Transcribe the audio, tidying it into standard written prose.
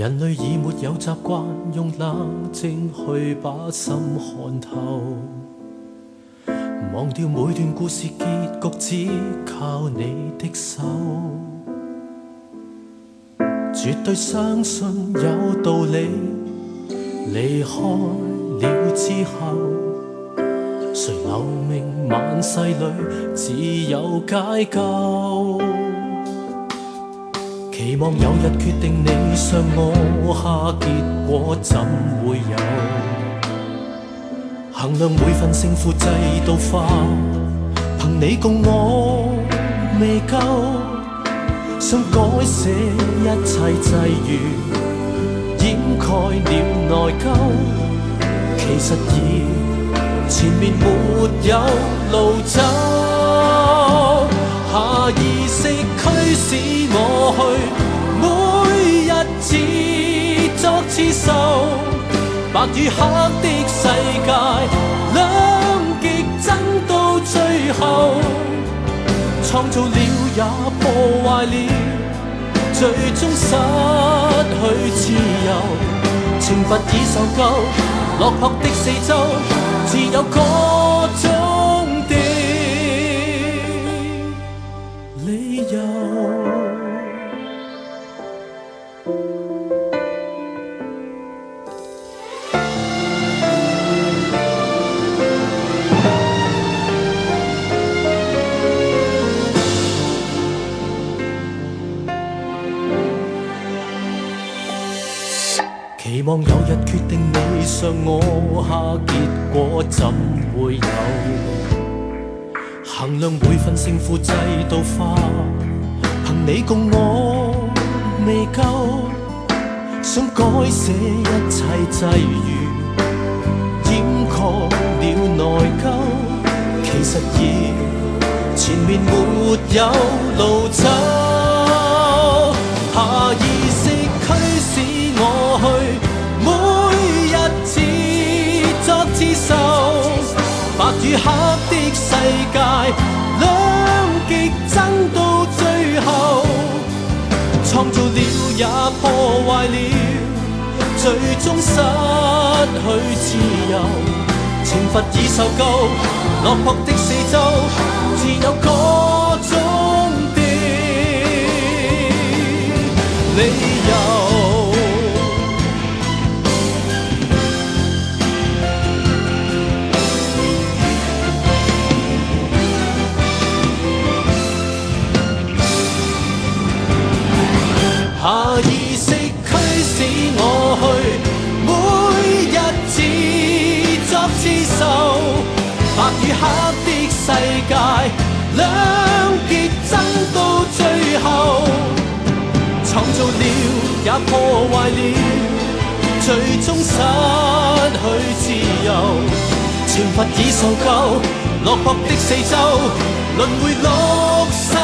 人类已没有习惯用冷静去把心看透，忘掉每段故事结局只靠你的手，绝对相信有道理。离开了之后，谁留名万世里只有解救。期望有日决定你上我下，结果怎会有？衡量每份胜负制度化，凭你共我未够，想改写一切际遇，掩盖了内疚。其实已前面没有路走，下意识驱使我去，每日自作自受。白與黑的世界，兩極爭到最後，創造了也破壞了，最終失去自由。懲罰已受夠，落魄的四周，自有各種的理由。期望有日決定你上我下，結果怎會有？衡量每份勝負制度化，憑你共我未夠，想改寫一切際遇，掩蓋了內疚。其實已前面沒有路走，下意識驅使我去，每日自作自受。白與黑的世界，兩極爭到最後，創造了也破壞了，最終失去自由。懲罰已受夠，落魄的四周，自有各種的理由。下意識驅使我去，每日自作自受。白與黑的世界，兩極爭到最後，創造了也破壞了，最終失去自由。懲罰已受夠，落魄的四周，輪迴六世。